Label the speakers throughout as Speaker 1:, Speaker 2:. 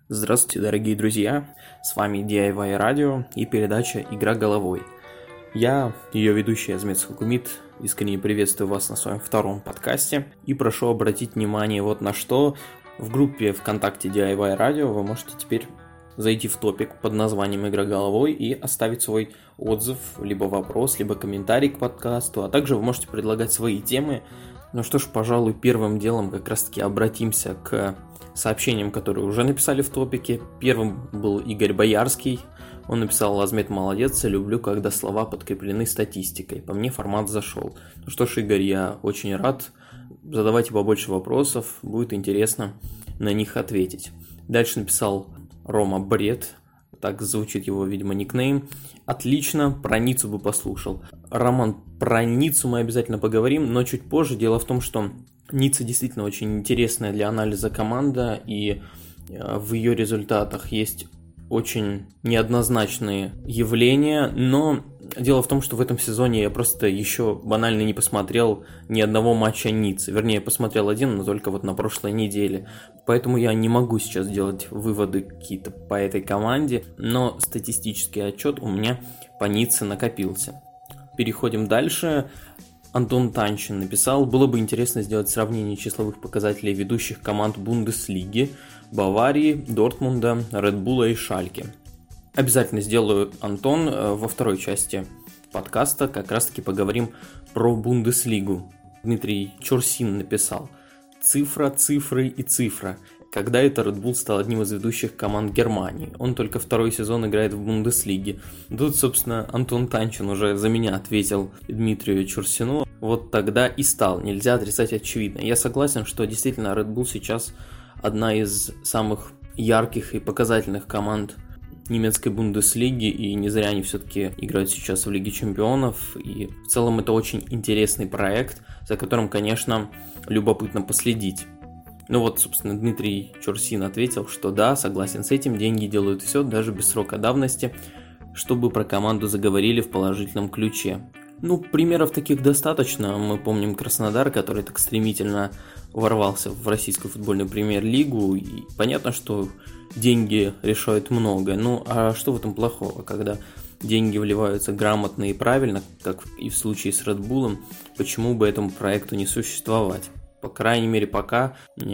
Speaker 1: Здравствуйте, дорогие друзья, с вами DIY Radio и передача «Игра головой». Я, ее ведущий Азмет Схакумит, искренне приветствую вас на своем втором подкасте и прошу обратить внимание вот на что. В группе ВКонтакте DIY Radio вы можете теперь зайти в топик под названием «Игра головой» и оставить свой отзыв, либо вопрос, либо комментарий к подкасту, а также вы можете предлагать свои темы. Ну что ж, пожалуй, первым делом как раз-таки обратимся к сообщениям, которые уже написали в топике. Первым был Игорь Боярский. Он написал: «Азмет молодец, люблю, когда слова подкреплены статистикой. По мне формат зашел». Ну что ж, Игорь, я очень рад. Задавайте побольше вопросов, будет интересно на них ответить. Дальше написал Рома Бред. Так звучит его, видимо, никнейм. Отлично, про Ниццу бы послушал. Роман, про Ниццу мы обязательно поговорим, но чуть позже. Дело в том, что Ницца действительно очень интересная для анализа команда, и в ее результатах есть очень неоднозначные явления, но дело в том, что в этом сезоне я просто еще банально не посмотрел ни одного матча Ниццы. Вернее, я посмотрел один, но только вот на прошлой неделе. Поэтому я не могу сейчас делать выводы какие-то по этой команде, но статистический отчет у меня по Ницце накопился. Переходим дальше. Антон Танчин написал: было бы интересно сделать сравнение числовых показателей ведущих команд Бундеслиги, Баварии, Дортмунда, Редбула и Шальке. Обязательно сделаю, Антон, во второй части подкаста как раз таки поговорим про Бундеслигу. Дмитрий Чурсин написал: цифра, цифры и цифра. Когда это Red Bull стал одним из ведущих команд Германии? Он только второй сезон играет в Бундеслиге. Тут, собственно, Антон Танчин уже за меня ответил Дмитрию Чурсину. Вот тогда и стал. Нельзя отрицать очевидно. Я согласен, что действительно Red Bull сейчас одна из самых ярких и показательных команд немецкой Бундеслиги, и не зря они все-таки играют сейчас в Лиге Чемпионов, и в целом это очень интересный проект, за которым, конечно, любопытно последить. Ну вот, собственно, Дмитрий Чурсин ответил, что да, согласен с этим, деньги делают все, даже без срока давности, чтобы про команду заговорили в положительном ключе. Ну, примеров таких достаточно. Мы помним Краснодар, который так стремительно ворвался в российскую футбольную премьер-лигу, и понятно, что деньги решают многое. Ну, а что в этом плохого, когда деньги вливаются грамотно и правильно, как и в случае с Red Bull, почему бы этому проекту не существовать? По крайней мере, пока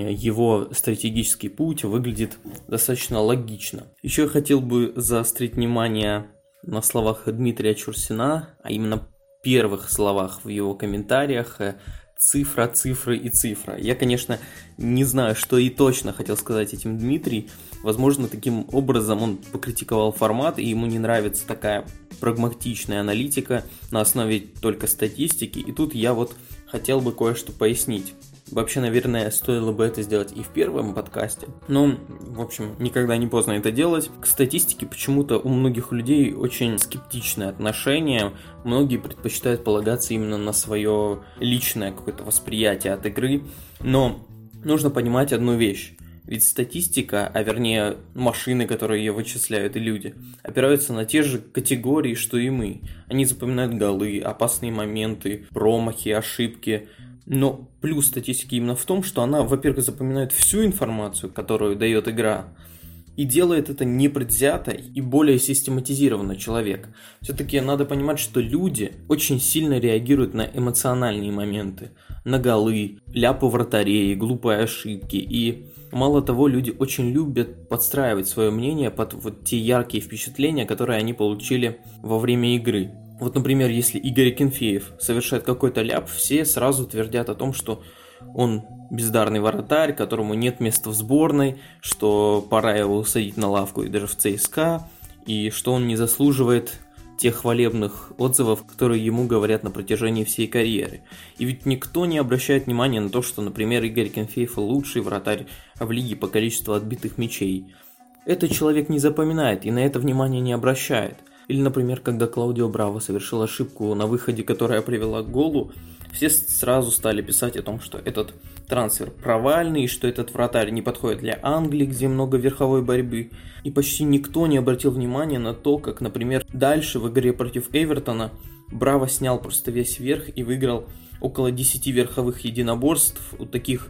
Speaker 1: его стратегический путь выглядит достаточно логично. Еще я хотел бы заострить внимание на словах Дмитрия Чурсина, а именно первых словах в его комментариях: цифра, цифры и цифра. Я, конечно, не знаю, что и точно хотел сказать этим Дмитрий. Возможно, таким образом он покритиковал формат, и ему не нравится такая прагматичная аналитика на основе только статистики. И тут я вот хотел бы кое-что пояснить. Вообще, наверное, стоило бы это сделать и в первом подкасте. Но, в общем, никогда не поздно это делать. К статистике почему-то у многих людей очень скептичное отношение. Многие предпочитают полагаться именно на свое личное какое-то восприятие от игры. Но нужно понимать одну вещь. Ведь статистика, а вернее машины, которые ее вычисляют, и люди, опираются на те же категории, что и мы. Они запоминают голы, опасные моменты, промахи, ошибки. Но плюс статистики именно в том, что она, во-первых, запоминает всю информацию, которую дает игра, и делает это непредвзято и более систематизированно человек. Все-таки надо понимать, что люди очень сильно реагируют на эмоциональные моменты, на голы, ляпы вратарей, глупые ошибки. И мало того, люди очень любят подстраивать свое мнение под вот те яркие впечатления, которые они получили во время игры. Вот, например, если Игорь Акинфеев совершает какой-то ляп, все сразу твердят о том, что он бездарный вратарь, которому нет места в сборной, что пора его усадить на лавку и даже в ЦСКА, и что он не заслуживает тех хвалебных отзывов, которые ему говорят на протяжении всей карьеры. И ведь никто не обращает внимания на то, что, например, Игорь Акинфеев лучший вратарь в лиге по количеству отбитых мячей. Этот человек не запоминает и на это внимание не обращает. Или, например, когда Клаудио Браво совершил ошибку на выходе, которая привела к голу, все сразу стали писать о том, что этот трансфер провальный, что этот вратарь не подходит для Англии, где много верховой борьбы. И почти никто не обратил внимания на то, как, например, дальше в игре против Эвертона Браво снял просто весь верх и выиграл около 10 верховых единоборств у таких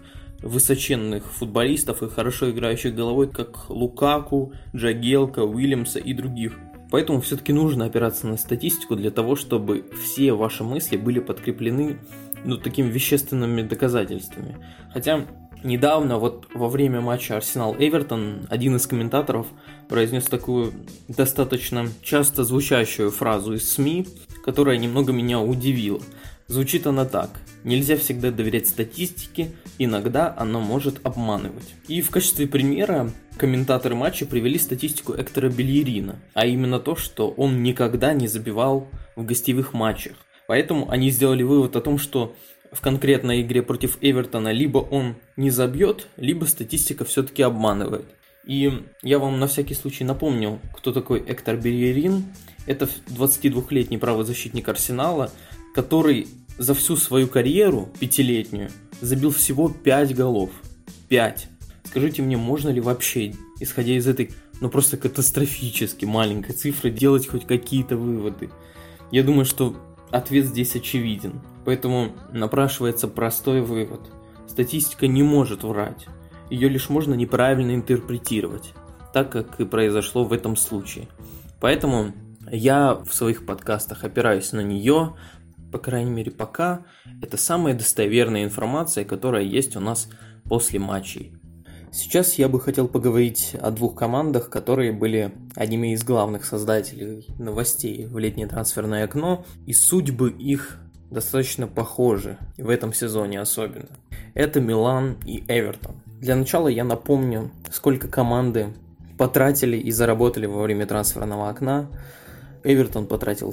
Speaker 1: высоченных футболистов и хорошо играющих головой, как Лукаку, Джагелка, Уильямса и других. Поэтому все-таки нужно опираться на статистику для того, чтобы все ваши мысли были подкреплены такими вещественными доказательствами. Хотя недавно, во время матча Арсенал-Эвертон, один из комментаторов произнес такую достаточно часто звучащую фразу из СМИ, которая немного меня удивила. Звучит она так: нельзя всегда доверять статистике, иногда она может обманывать. И в качестве примера комментаторы матча привели статистику Эктора Бельерина, а именно то, что он никогда не забивал в гостевых матчах. Поэтому они сделали вывод о том, что в конкретной игре против Эвертона либо он не забьет, либо статистика все-таки обманывает. И я вам на всякий случай напомню, кто такой Эктор Бельерин. Это 22-летний правозащитник Арсенала, который за всю свою карьеру, 5-летнюю, забил всего 5 голов. 5. Скажите мне, можно ли вообще, исходя из этой, просто катастрофически маленькой цифры, делать хоть какие-то выводы? Я думаю, что ответ здесь очевиден. Поэтому напрашивается простой вывод. Статистика не может врать. Ее лишь можно неправильно интерпретировать, так как и произошло в этом случае. Поэтому я в своих подкастах опираюсь на нее, по крайней мере пока. Это самая достоверная информация, которая есть у нас после матчей. Сейчас я бы хотел поговорить о двух командах, которые были одними из главных создателей новостей в летнее трансферное окно, и судьбы их достаточно похожи, в этом сезоне особенно. Это Милан и Эвертон. Для начала я напомню, сколько команды потратили и заработали во время трансферного окна. Эвертон потратил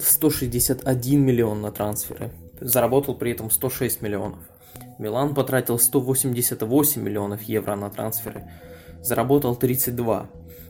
Speaker 1: 161 миллион на трансферы, заработал при этом 106 миллионов. Милан потратил 188 миллионов евро на трансферы, заработал 32.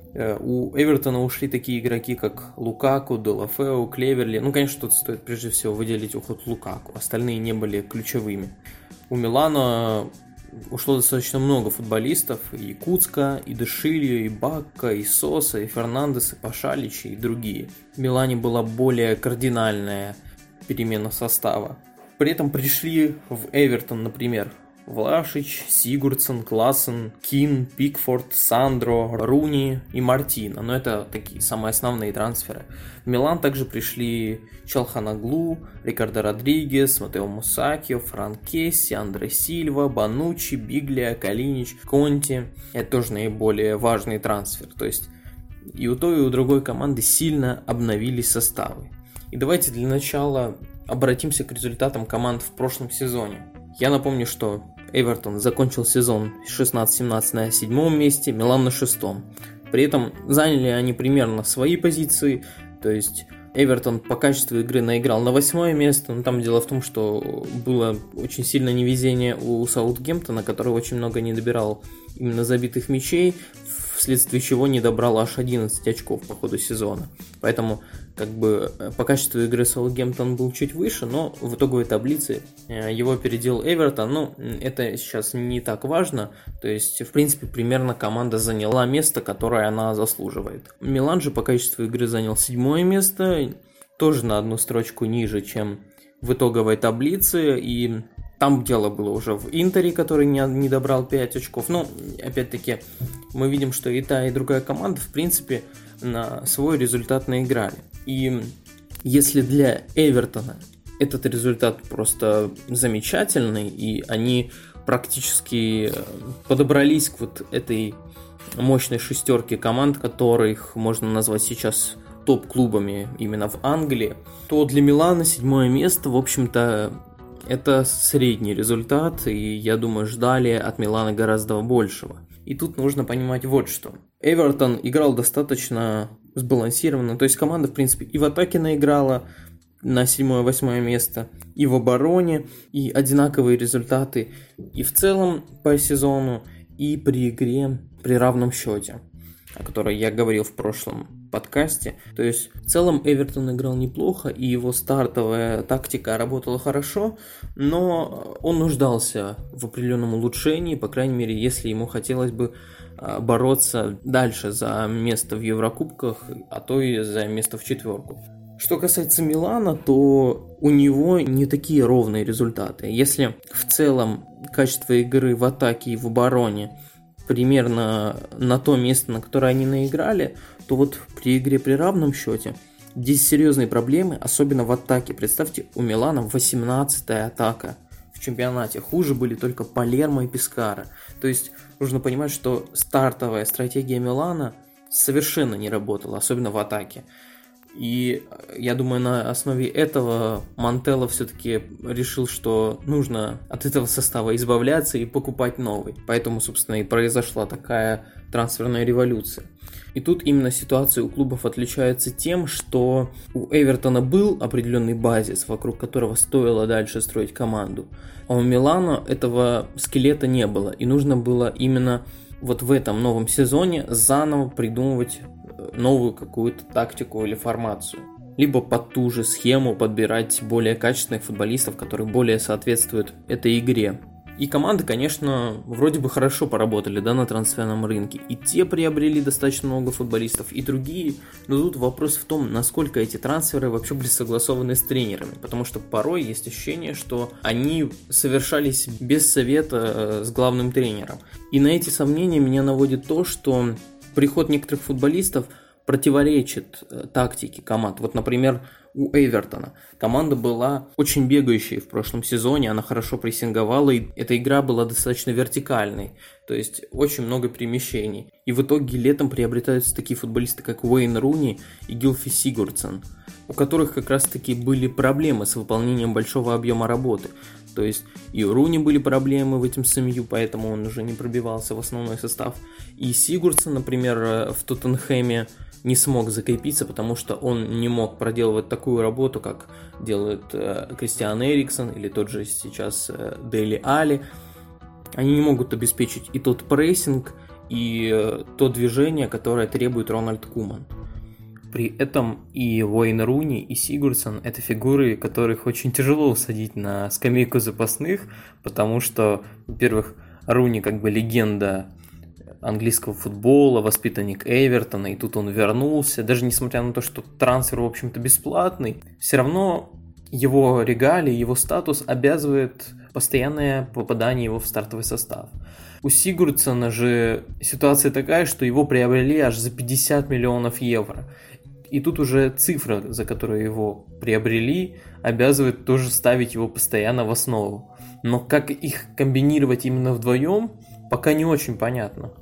Speaker 1: У Эвертона ушли такие игроки, как Лукаку, Делафео, Клеверли. Конечно, тут стоит прежде всего выделить уход Лукаку, остальные не были ключевыми. У Милана ушло достаточно много футболистов: и Куцка, и Дешильо, и Бакка, и Соса, и Фернандес, и Пашалич, и другие. В Милане была более кардинальная перемена состава. При этом пришли в Эвертон, например, Влашич, Сигурдсон, Классен, Кин, Пикфорд, Сандро, Руни и Мартина. Но это такие самые основные трансферы. В Милан также пришли Чалханоглу, Рикардо Родригес, Матео Мусакио, Франк Кесси, Андре Сильва, Бануччи, Биглия, Калинич, Конти. Это тоже наиболее важный трансфер. То есть и у той, и у другой команды сильно обновились составы. И давайте для начала обратимся к результатам команд в прошлом сезоне. Я напомню, что Эвертон закончил сезон 16-17 на 7 месте, Милан на 6. При этом заняли они примерно свои позиции, то есть Эвертон по качеству игры наиграл на 8 место, но там дело в том, что было очень сильное невезение у Саутгемптона, который очень много не добирал именно забитых мячей, вследствие чего не добрал аж 11 очков по ходу сезона. Поэтому по качеству игры Саутгемптон был чуть выше, но в итоговой таблице его опередил Эвертон. Но это сейчас не так важно. То есть, в принципе, примерно команда заняла место, которое она заслуживает. Милан же по качеству игры занял 7 место, тоже на одну строчку ниже, чем в итоговой таблице. И там дело было уже в Интере, который не добрал 5 очков. Но, опять-таки, мы видим, что и та, и другая команда, в принципе, на свой результат наиграли. И если для Эвертона этот результат просто замечательный, и они практически подобрались к вот этой мощной шестерке команд, которых можно назвать сейчас топ-клубами именно в Англии, то для Милана 7 место, в общем-то, это средний результат, и, я думаю, ждали от Милана гораздо большего. И тут нужно понимать вот что. Эвертон играл достаточно сбалансированно, то есть команда, в принципе, и в атаке наиграла на 7-8 место, и в обороне, и одинаковые результаты и в целом по сезону, и при игре при равном счете, о которой я говорил в прошлом подкасте. То есть в целом Эвертон играл неплохо, и его стартовая тактика работала хорошо, но он нуждался в определенном улучшении, по крайней мере, если ему хотелось бы бороться дальше за место в Еврокубках, а то и за место в четверку. Что касается Милана, то у него не такие ровные результаты. Если в целом качество игры в атаке и в обороне примерно на то место, на которое они наиграли, то вот при игре при равном счете здесь серьезные проблемы, особенно в атаке. Представьте, у Милана 18-я атака в чемпионате. Хуже были только Палермо и Пескара. То есть нужно понимать, что стартовая стратегия Милана совершенно не работала, особенно в атаке. И я думаю, на основе этого Монтелло все-таки решил, что нужно от этого состава избавляться и покупать новый. Поэтому, собственно, и произошла такая трансферная революция. И тут именно ситуация у клубов отличается тем, что у Эвертона был определенный базис, вокруг которого стоило дальше строить команду. А у Милана этого скелета не было. И нужно было именно вот в этом новом сезоне заново придумывать новую какую-то тактику или формацию. Либо под ту же схему подбирать более качественных футболистов, которые более соответствуют этой игре. И команды, конечно, вроде бы хорошо поработали, да, на трансферном рынке. И те приобрели достаточно много футболистов, и другие. Но тут вопрос в том, насколько эти трансферы вообще были согласованы с тренерами. Потому что порой есть ощущение, что они совершались без совета с главным тренером. И на эти сомнения меня наводит то, что приход некоторых футболистов противоречит тактике команд. Вот, например, у Эвертона команда была очень бегающей в прошлом сезоне, она хорошо прессинговала, и эта игра была достаточно вертикальной, то есть очень много перемещений. И в итоге летом приобретаются такие футболисты, как Уэйн Руни и Гилфи Сигурдссон, у которых как раз-таки были проблемы с выполнением большого объема работы. То есть и у Руни были проблемы в этом СМЮ, поэтому он уже не пробивался в основной состав. И Сигурдссон, например, в Тоттенхэме не смог закрепиться, потому что он не мог проделывать такую работу, как делает Кристиан Эриксон или тот же сейчас Дели Али. Они не могут обеспечить и тот прессинг, и то движение, которое требует Рональд Куман. При этом и Уэйн Руни, и Сигурдссон – это фигуры, которых очень тяжело усадить на скамейку запасных, потому что, во-первых, Руни как бы легенда английского футбола, воспитанник Эвертона, и тут он вернулся. Даже несмотря на то, что трансфер, в общем-то, бесплатный, все равно его регалии, его статус обязывает постоянное попадание его в стартовый состав. У Сигурдссона же ситуация такая, что его приобрели аж за 50 миллионов евро. И тут уже цифра, за которую его приобрели, обязывает тоже ставить его постоянно в основу. Но как их комбинировать именно вдвоем, пока не очень понятно.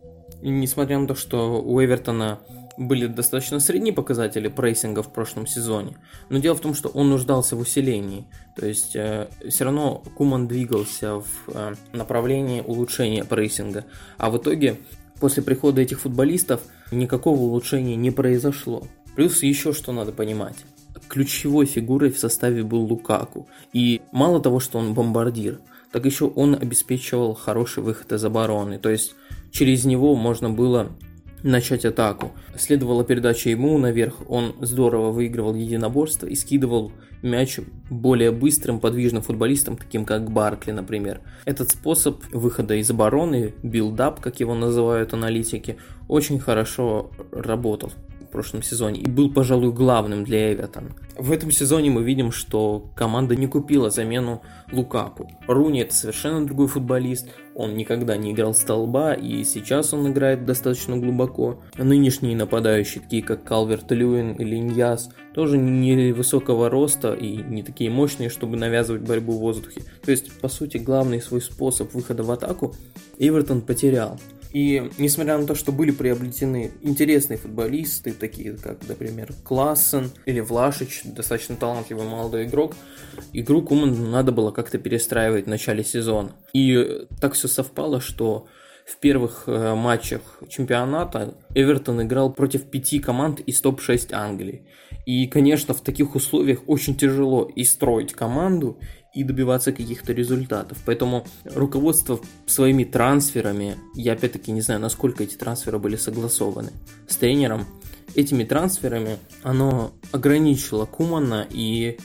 Speaker 1: И несмотря на то, что у Эвертона были достаточно средние показатели прессинга в прошлом сезоне, но дело в том, что он нуждался в усилении. То есть все равно Куман двигался в направлении улучшения прессинга. А в итоге, после прихода этих футболистов, никакого улучшения не произошло. Плюс еще что надо понимать. Ключевой фигурой в составе был Лукаку. И мало того, что он бомбардир, так еще он обеспечивал хороший выход из обороны. То есть через него можно было начать атаку. Следовала передача ему наверх, он здорово выигрывал единоборство и скидывал мяч более быстрым, подвижным футболистам, таким как Баркли, например. Этот способ выхода из обороны, билдап, как его называют аналитики, очень хорошо работал в прошлом сезоне и был, пожалуй, главным для Эвертона. В этом сезоне мы видим, что команда не купила замену Лукаку. Руни — это совершенно другой футболист, он никогда не играл столба, и сейчас он играет достаточно глубоко. Нынешние нападающие, такие как Калверт-Льюин или Иньяс, тоже не высокого роста и не такие мощные, чтобы навязывать борьбу в воздухе. То есть, по сути, главный свой способ выхода в атаку Эвертон потерял. И несмотря на то, что были приобретены интересные футболисты, такие как, например, Классен или Влашич, достаточно талантливый молодой игрок, игру Куману надо было как-то перестраивать в начале сезона. И так все совпало, что в первых матчах чемпионата Эвертон играл против 5 команд из топ-6 Англии. И, конечно, в таких условиях очень тяжело и строить команду, и добиваться каких-то результатов. Поэтому руководство своими трансферами, я опять-таки не знаю, насколько эти трансферы были согласованы с тренером, этими трансферами оно ограничило Кумана и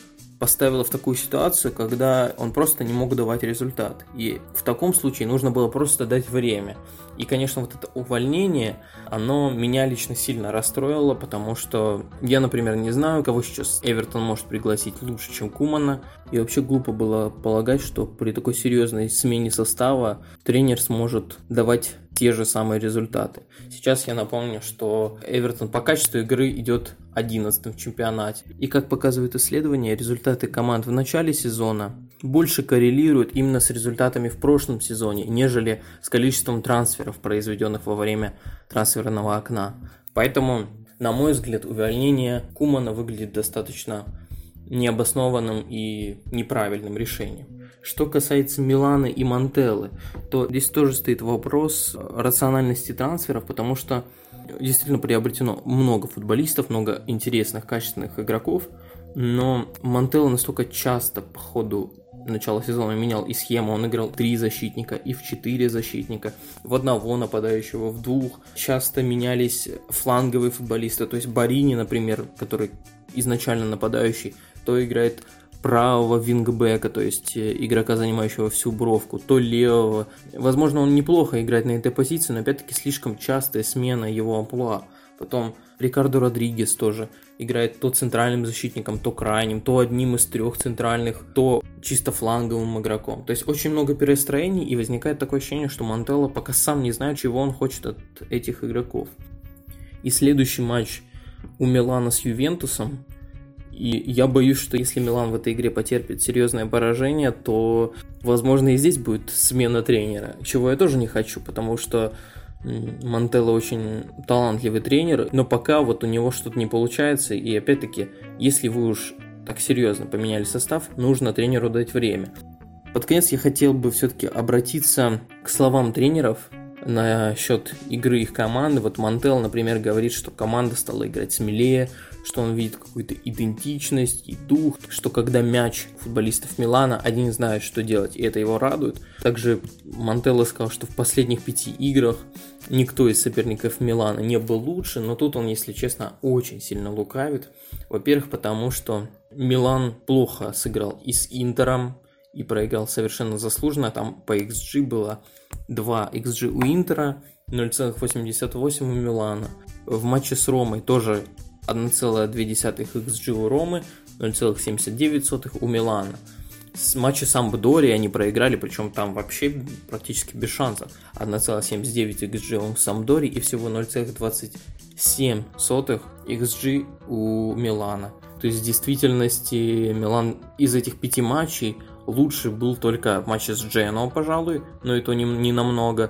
Speaker 1: поставила в такую ситуацию, когда он просто не мог давать результат. И в таком случае нужно было просто дать время. И, конечно, вот это увольнение, оно меня лично сильно расстроило, потому что я, например, не знаю, кого сейчас Эвертон может пригласить лучше, чем Кумана. И вообще глупо было полагать, что при такой серьезной смене состава тренер сможет давать те же самые результаты. Сейчас я напомню, что Эвертон по качеству игры идет 11-м в чемпионате. И как показывают исследования, результаты команд в начале сезона больше коррелируют именно с результатами в прошлом сезоне, нежели с количеством трансферов, произведенных во время трансферного окна. Поэтому, на мой взгляд, увольнение Кумана выглядит достаточно необоснованным и неправильным решением. Что касается Милана и Монтеллы, то здесь тоже стоит вопрос рациональности трансферов, потому что действительно приобретено много футболистов, много интересных, качественных игроков, но Монтелло настолько часто по ходу начала сезона менял и схему, он играл 3 защитника и в 4 защитника, в одного нападающего, в 2. Часто менялись фланговые футболисты, то есть Барини, например, который изначально нападающий, то играет правого вингбека, то есть игрока, занимающего всю бровку, то левого. Возможно, он неплохо играет на этой позиции, но опять-таки слишком частая смена его амплуа. Потом Рикардо Родригес тоже играет то центральным защитником, то крайним, то одним из 3 центральных, то чисто фланговым игроком. То есть очень много перестроений, и возникает такое ощущение, что Монтелло пока сам не знает, чего он хочет от этих игроков. И следующий матч у Милана с Ювентусом. И я боюсь, что если Милан в этой игре потерпит серьезное поражение, то, возможно, и здесь будет смена тренера, чего я тоже не хочу, потому что Монтелло очень талантливый тренер, но пока вот у него что-то не получается, и опять-таки, если вы уж так серьезно поменяли состав, нужно тренеру дать время. Под конец я хотел бы все-таки обратиться к словам тренеров насчет игры их команды. Вот Монтелло, например, говорит, что команда стала играть смелее, что он видит какую-то идентичность и дух, что когда мяч футболистов Милана, один знает, что делать, и это его радует. Также Монтелло сказал, что в последних 5 играх никто из соперников Милана не был лучше, но тут он, если честно, очень сильно лукавит. Во-первых, потому что Милан плохо сыграл и с Интером, и проиграл совершенно заслуженно. Там по XG было 2 XG у Интера, 0,88 у Милана. В матче с Ромой тоже 1,2 XG у Ромы, 0,79 у Милана. С матча с Ампдорией они проиграли, причем там вообще практически без шансов. 1,79 XG у Сампдории и всего 0,27 XG у Милана. То есть в действительности Милан из этих 5 матчей лучше был только в матче с Дженоа, пожалуй, но и то не намного.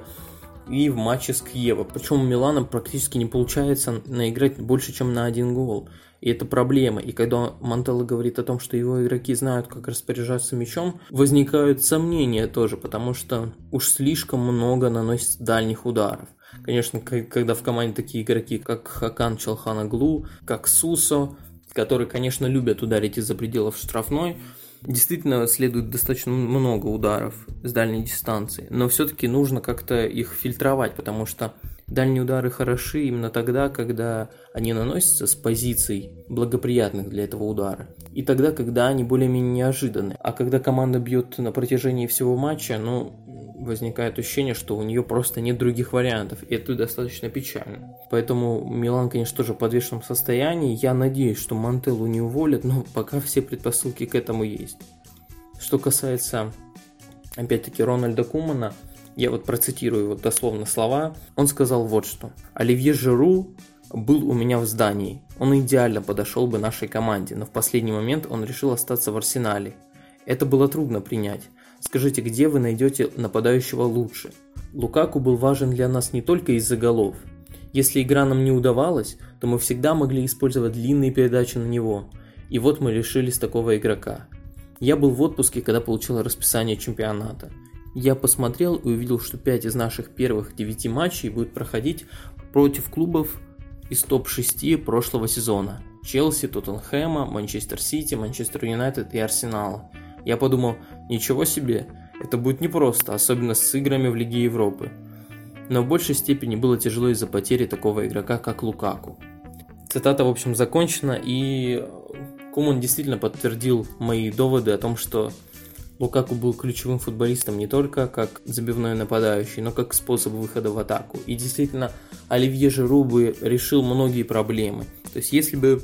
Speaker 1: И в матче с Киевом. Причем у Милана практически не получается наиграть больше, чем на 1 гол. И это проблема. И когда Монтелло говорит о том, что его игроки знают, как распоряжаться мячом, возникают сомнения тоже, потому что уж слишком много наносит дальних ударов. Конечно, когда в команде такие игроки, как Хакан Чалханоглу, как Сусо, которые, конечно, любят ударить из-за пределов штрафной, действительно следует достаточно много ударов с дальней дистанции, но все-таки нужно как-то их фильтровать, потому что дальние удары хороши именно тогда, когда они наносятся с позиций, благоприятных для этого удара, и тогда, когда они более-менее неожиданны. А когда команда бьет на протяжении всего матча, возникает ощущение, что у нее просто нет других вариантов, и это достаточно печально. Поэтому Милан, конечно, тоже в подвешенном состоянии. Я надеюсь, что Монтелло не уволят, но пока все предпосылки к этому есть. Что касается, опять-таки, Рональда Кумана, я вот процитирую вот дословно слова. Он сказал вот что. «Оливье Жиру был у меня в здании. Он идеально подошел бы нашей команде, но в последний момент он решил остаться в Арсенале. Это было трудно принять. Скажите, где вы найдете нападающего лучше? Лукаку был важен для нас не только из-за голов. Если игра нам не удавалась, то мы всегда могли использовать длинные передачи на него. И вот мы лишились такого игрока. Я был в отпуске, когда получил расписание чемпионата. Я посмотрел и увидел, что 5 из наших первых 9 матчей будут проходить против клубов из топ-6 прошлого сезона. Челси, Тоттенхэма, Манчестер Сити, Манчестер Юнайтед и Арсенала. Я подумал, ничего себе, это будет непросто, особенно с играми в Лиге Европы. Но в большей степени было тяжело из-за потери такого игрока, как Лукаку». Цитата, в общем, закончена, и Куман действительно подтвердил мои доводы о том, что Лукаку был ключевым футболистом не только как забивной нападающий, но как способ выхода в атаку. И действительно, Оливье Жиру бы решил многие проблемы. То есть, если бы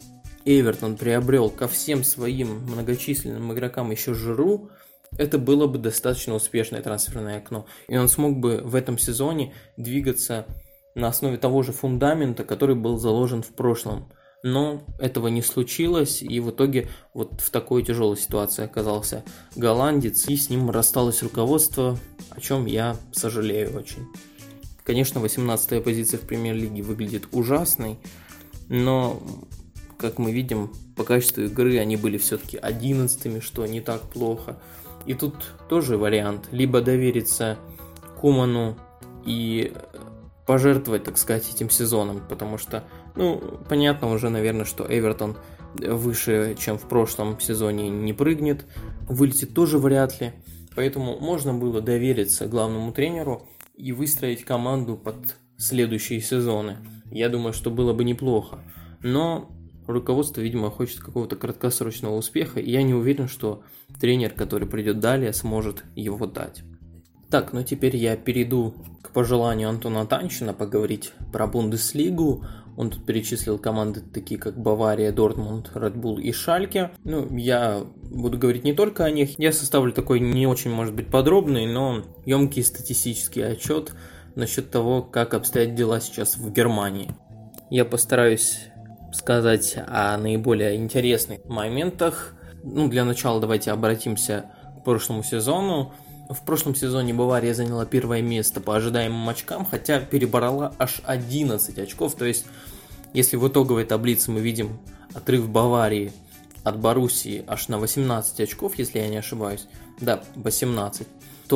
Speaker 1: Эвертон приобрел ко всем своим многочисленным игрокам еще Жиру, это было бы достаточно успешное трансферное окно. И он смог бы в этом сезоне двигаться на основе того же фундамента, который был заложен в прошлом. Но этого не случилось, и в итоге вот в такой тяжелой ситуации оказался голландец, и с ним рассталось руководство, о чем я сожалею очень. Конечно, 18-я позиция в премьер-лиге выглядит ужасной, но, как мы видим, по качеству игры они были все-таки 11-ми, что не так плохо. И тут тоже вариант, либо довериться Куману и пожертвовать, так сказать, этим сезоном, потому что, понятно уже, наверное, что Эвертон выше, чем в прошлом сезоне, не прыгнет, вылетит тоже вряд ли, поэтому можно было довериться главному тренеру и выстроить команду под следующие сезоны. Я думаю, что было бы неплохо, но руководство, видимо, хочет какого-то краткосрочного успеха, и я не уверен, что тренер, который придет далее, сможет его дать. Так, теперь я перейду к пожеланию Антона Танчина поговорить про Бундеслигу. Он тут перечислил команды такие, как Бавария, Дортмунд, Ред Булл и Шальке. Я буду говорить не только о них. Я составлю такой не очень, может быть, подробный, но емкий статистический отчет насчет того, как обстоят дела сейчас в Германии. Я постараюсь сказать о наиболее интересных моментах. Для начала давайте обратимся к прошлому сезону. В прошлом сезоне Бавария заняла первое место по ожидаемым очкам, хотя перебрала аж 11 очков. То есть, если в итоговой таблице мы видим отрыв Баварии от Боруссии аж на 18 очков, если я не ошибаюсь, да, 18,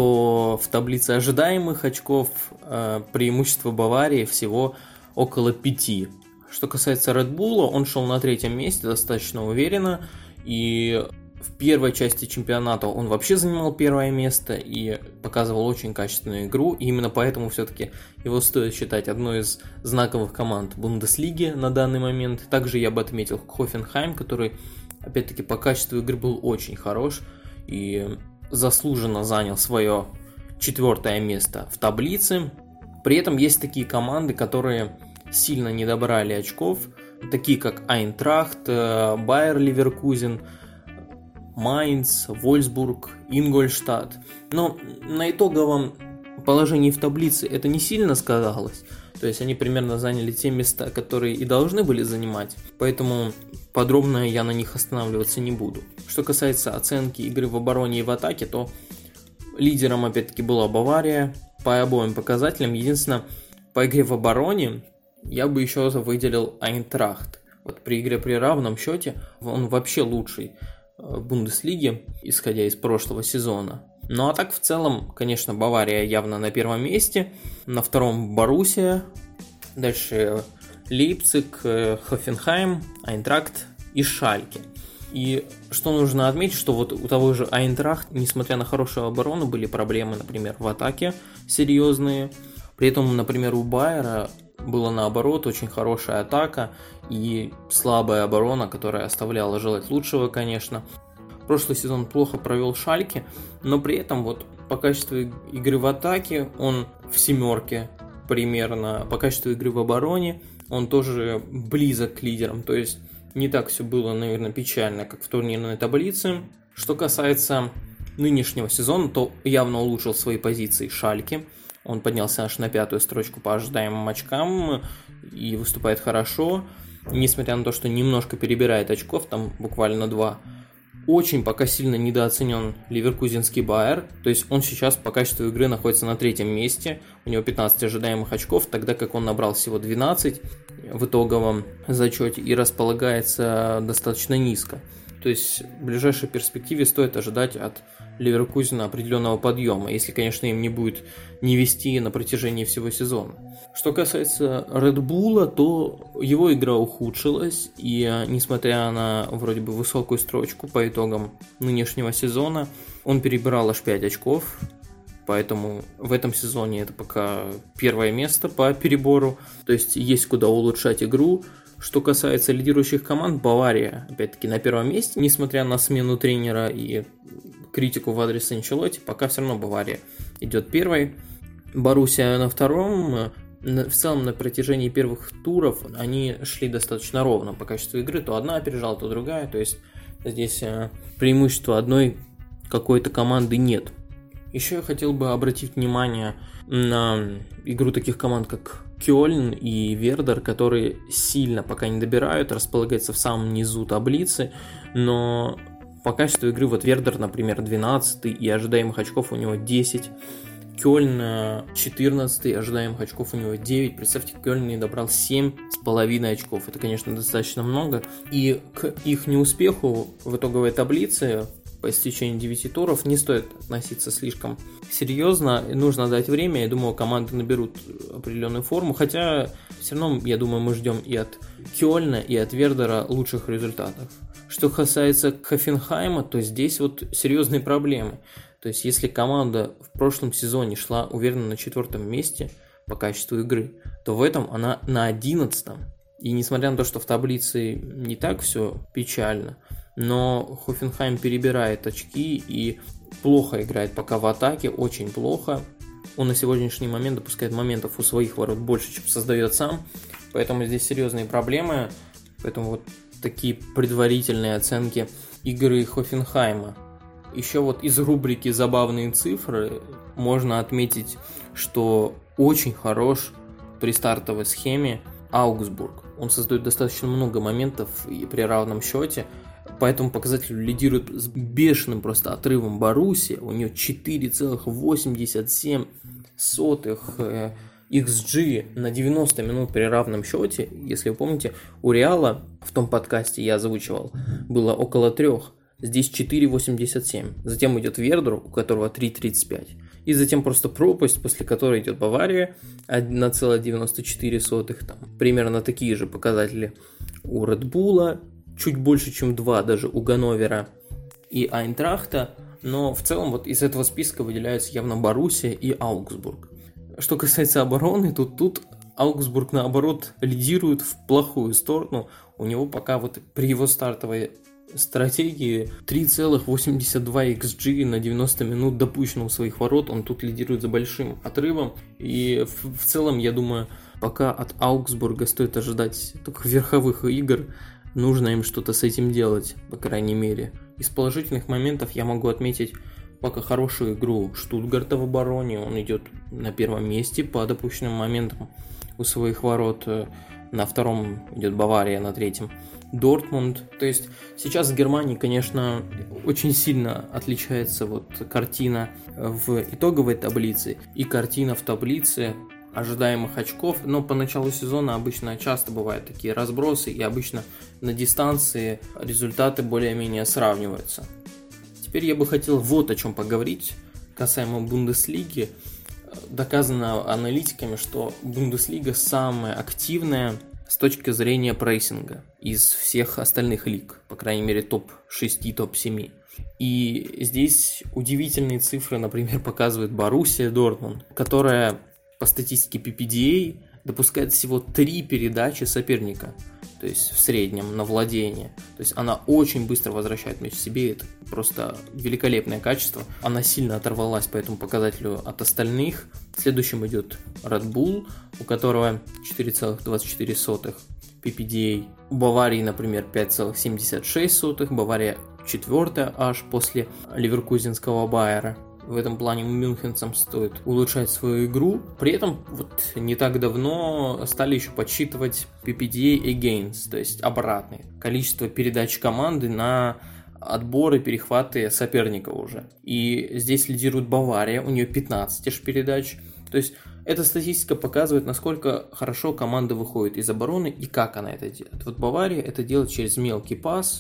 Speaker 1: то в таблице ожидаемых очков преимущество Баварии всего около 5. Что касается Red Bull, он шел на третьем месте достаточно уверенно, и в первой части чемпионата он вообще занимал первое место и показывал очень качественную игру, и именно поэтому все-таки его стоит считать одной из знаковых команд Бундеслиги на данный момент. Также я бы отметил Хофенхайм, который, опять-таки, по качеству игры был очень хорош и заслуженно занял свое 4-е место в таблице. При этом есть такие команды, которые сильно не добрали очков, такие как Айнтрахт, Байер Ливеркузен, Майнц, Вольсбург, Ингольштадт. Но на итоговом положении в таблице это не сильно сказалось. То есть они примерно заняли те места, которые и должны были занимать. Поэтому подробно я на них останавливаться не буду. Что касается оценки игры в обороне и в атаке, то лидером опять-таки была Бавария по обоим показателям. Единственное, по игре в обороне я бы еще выделил Айнтрахт. Вот при игре при равном счете он вообще лучший в Бундеслиге, исходя из прошлого сезона. Ну а так в целом, конечно, Бавария явно на первом месте, на втором Боруссия, дальше Лейпциг, Хофенхайм, Айнтрахт и Шальке. И что нужно отметить, что вот у того же Айнтрахт, несмотря на хорошую оборону, были проблемы, например, в атаке серьезные. При этом, например, у Байера было наоборот очень хорошая атака и слабая оборона, которая оставляла желать лучшего, конечно. Прошлый сезон плохо провел Шальке, но при этом вот по качеству игры в атаке он в 7 примерно, по качеству игры в обороне он тоже близок к лидерам, то есть не так все было, наверное, печально, как в турнирной таблице. Что касается нынешнего сезона, то явно улучшил свои позиции Шальке. Он поднялся аж на 5-ю строчку по ожидаемым очкам и выступает хорошо, несмотря на то, что немножко перебирает очков, там буквально 2. Очень пока сильно недооценен ливеркузенский Байер, то есть он сейчас по качеству игры находится на 3-м месте, у него 15 ожидаемых очков, тогда как он набрал всего 12 в итоговом зачете и располагается достаточно низко. То есть в ближайшей перспективе стоит ожидать от Ливеркузена определенного подъема, если, конечно, им не будет не вести на протяжении всего сезона. Что касается Red Bull, то его игра ухудшилась, и несмотря на вроде бы высокую строчку по итогам нынешнего сезона, он перебирал аж 5 очков поэтому в этом сезоне это пока первое место по перебору, то есть есть куда улучшать игру. Что касается лидирующих команд, Бавария, опять-таки, на первом месте, несмотря на смену тренера и критику в адрес Анчелотти, пока все равно Бавария идет первой. Боруссия на втором. В целом, на протяжении первых туров они шли достаточно ровно по качеству игры. То одна опережала, то другая. То есть здесь преимущества одной какой-то команды нет. Еще я хотел бы обратить внимание на игру таких команд, как Кёльн и Вердер, которые сильно пока не добирают, располагаются в самом низу таблицы, но по качеству игры вот Вердер, например, 12 и ожидаемых очков у него 10, Кёльн 14, ожидаемых очков у него 9, представьте, Кёльн не добрал 7,5 очков, это, конечно, достаточно много, и к их неуспеху в итоговой таблице по истечении 9 туров не стоит относиться слишком серьезно, нужно дать время, я думаю, команды наберут определенную форму, хотя все равно, я думаю, мы ждем и от Кёльна, и от Вердера лучших результатов. Что касается Хофенхайма, то здесь вот серьезные проблемы. То есть, если команда в прошлом сезоне шла уверенно на 4-м месте по качеству игры, то в этом она на 11-м. И несмотря на то, что в таблице не так все печально, но Хофенхайм перебирает очки и плохо играет пока в атаке, очень плохо. Он на сегодняшний момент допускает моментов у своих ворот больше, чем создает сам. Поэтому здесь серьезные проблемы. Поэтому вот такие предварительные оценки игры Хофенхайма. Еще вот из рубрики «Забавные цифры» можно отметить, что очень хорош при стартовой схеме Аугсбург. Он создает достаточно много моментов и при равном счете. По этому показателю лидирует с бешеным просто отрывом Боруссия. У нее 4,87 XG на 90 минут при равном счете. Если вы помните, у Реала в том подкасте я озвучивал, было около 3. Здесь 4,87. Затем идет Вердер, у которого 3,35. И затем просто пропасть, после которой идет Бавария 1,94. Там примерно такие же показатели у Редбула. Чуть больше, чем 2 даже у Ганновера и Айнтрахта. Но в целом вот из этого списка выделяются явно Боруссия и Аугсбург. Что касается обороны, то тут Аугсбург наоборот лидирует в плохую сторону. У него пока вот при его стартовой стратегии 3,82 XG на 90 минут допущено у своих ворот. Он тут лидирует за большим отрывом. И в целом, я думаю, пока от Аугсбурга стоит ожидать только верховых игр. Нужно им что-то с этим делать, по крайней мере. Из положительных моментов я могу отметить пока хорошую игру Штутгарта в обороне. Он идет на первом месте по допущенным моментам у своих ворот. На втором идет Бавария, на третьем Дортмунд. То есть сейчас в Германии, конечно, очень сильно отличается вот картина в итоговой таблице и картина в таблице ожидаемых очков, но по началу сезона обычно часто бывают такие разбросы, и обычно на дистанции результаты более-менее сравниваются. Теперь я бы хотел вот о чем поговорить касаемо Бундеслиги. Доказано аналитиками, что Бундеслига самая активная с точки зрения прессинга из всех остальных лиг, по крайней мере топ-6, топ-7. И здесь удивительные цифры, например, показывает Боруссия Дортмунд, которая по статистике PPDA допускает всего 3 передачи соперника, то есть в среднем на владение. То есть она очень быстро возвращает мяч себе, это просто великолепное качество. Она сильно оторвалась по этому показателю от остальных. Следующим идет Red Bull, у которого 4,24 PPDA. У Баварии, например, 5,76, Бавария 4-я аж после ливеркузенского Байера. В этом плане мюнхенцам стоит улучшать свою игру. При этом вот не так давно стали еще подсчитывать PPDA against, то есть обратный. Количество передач команды на отборы, перехваты соперника уже. И здесь лидирует Бавария, у нее 15 аж передач. То есть эта статистика показывает, насколько хорошо команда выходит из обороны и как она это делает. Вот Бавария это делает через мелкий пас,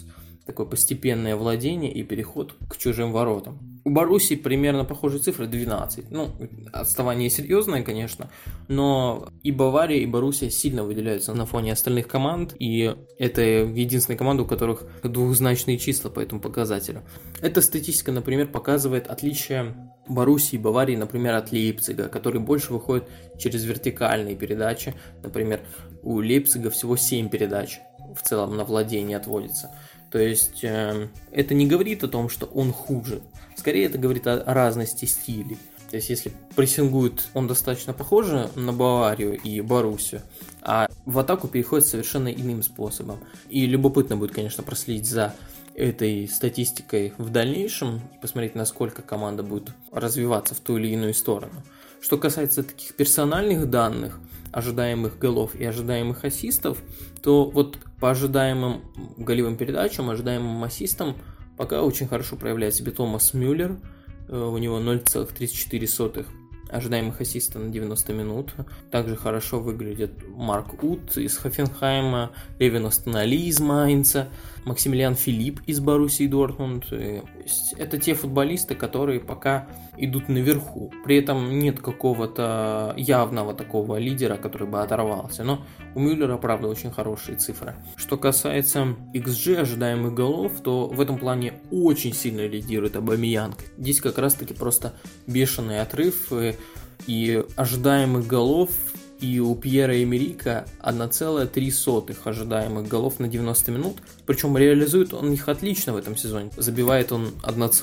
Speaker 1: такое постепенное владение и переход к чужим воротам. У Боруссии примерно похожие цифры 12. Отставание серьезное, конечно, но и Бавария, и Боруссия сильно выделяются на фоне остальных команд, и это единственная команда, у которых двухзначные числа по этому показателю. Эта статистика, например, показывает отличие Боруссии и Баварии, например, от Лейпцига, который больше выходит через вертикальные передачи. Например, у Лейпцига всего 7 передач в целом на владение отводится. То есть это не говорит о том, что он хуже. Скорее это говорит о разности стилей. То есть если прессингует он достаточно похоже на Баварию и Боруссию, а в атаку переходит совершенно иным способом. И любопытно будет, конечно, проследить за этой статистикой в дальнейшем и посмотреть, насколько команда будет развиваться в ту или иную сторону. Что касается таких персональных данных, ожидаемых голов и ожидаемых ассистов, то вот по ожидаемым голевым передачам, ожидаемым ассистам пока очень хорошо проявляет себя Томас Мюллер. У него 0,34 ожидаемых ассиста на 90 минут. Также хорошо выглядит Марк Ут из Хофенхайма, Левин Останали из Майнца, Максимилиан Филипп из Боруссии Дортмунд. Это те футболисты, которые пока идут наверху. При этом нет какого-то явного такого лидера, который бы оторвался. Но у Мюллера, правда, очень хорошие цифры. Что касается XG, ожидаемых голов, то в этом плане очень сильно лидирует Обамейянг. Здесь как раз-таки просто бешеный отрыв и ожидаемых голов. И у Пьера Эмерика 1,3 ожидаемых голов на 90 минут. Причем реализует он их отлично в этом сезоне. Забивает он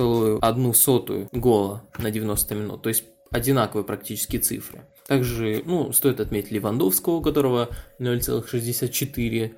Speaker 1: 1,1 гола на 90 минут. То есть одинаковые практически цифры. Также стоит отметить Левандовского, у которого 0,64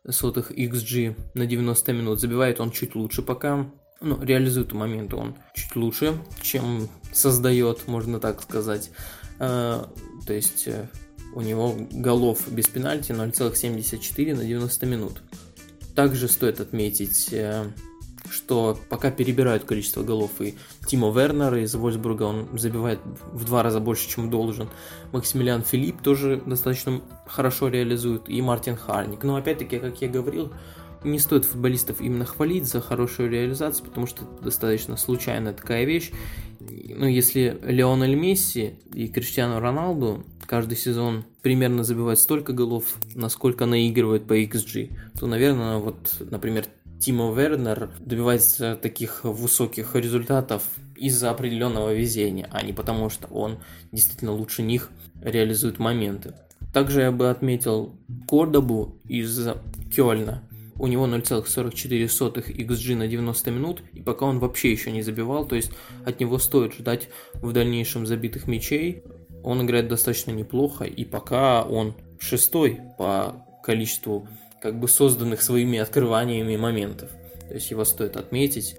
Speaker 1: XG на 90 минут. Забивает он чуть лучше пока. Реализует моменты он чуть лучше, чем создает, можно так сказать. То есть у него голов без пенальти 0,74 на 90 минут. Также стоит отметить, что пока перебирают количество голов и Тимо Вернер из Вольфсбурга, он забивает в 2 раза больше, чем должен. Максимилиан Филипп тоже достаточно хорошо реализует, и Мартин Харник. Но опять-таки, как я говорил, не стоит футболистов именно хвалить за хорошую реализацию, потому что это достаточно случайная такая вещь. Если Лионель Месси и Криштиану Роналду каждый сезон примерно забивают столько голов, насколько наигрывают по XG, то, наверное, например, Тимо Вернер добивается таких высоких результатов из-за определенного везения, а не потому, что он действительно лучше них реализует моменты. Также я бы отметил Кордобу из Кёльна. У него 0,44 XG на 90 минут, и пока он вообще еще не забивал, то есть от него стоит ждать в дальнейшем забитых мячей. Он играет достаточно неплохо, и пока он 6-й по количеству созданных своими открываниями моментов. То есть его стоит отметить.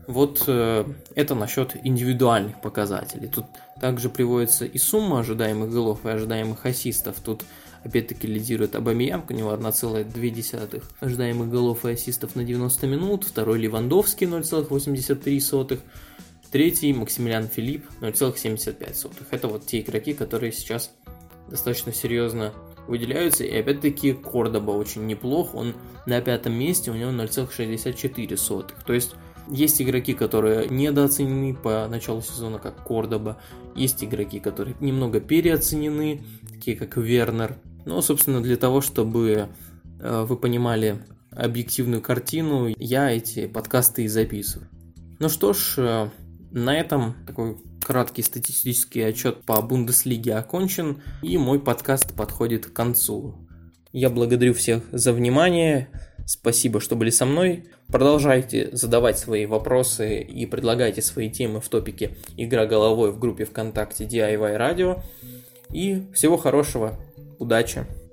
Speaker 1: Это насчет индивидуальных показателей. Тут также приводится и сумма ожидаемых голов и ожидаемых ассистов. Тут опять-таки лидирует Обамейянг, у него 1,2 ожидаемых голов и ассистов на 90 минут. Второй Левандовский 0,83. Третий Максимилиан Филипп 0,75. Это те игроки, которые сейчас достаточно серьезно выделяются. И опять-таки Кордоба очень неплох, он на 5-м месте, у него 0,64. То есть есть игроки, которые недооценены по началу сезона, как Кордоба. Есть игроки, которые немного переоценены, такие как Вернер. Собственно, для того, чтобы вы понимали объективную картину, я эти подкасты и записываю. Что ж, на этом такой краткий статистический отчет по Бундеслиге окончен, и мой подкаст подходит к концу. Я благодарю всех за внимание, спасибо, что были со мной. Продолжайте задавать свои вопросы и предлагайте свои темы в топике «Игра головой» в группе ВКонтакте DIY Radio. И всего хорошего, удачи!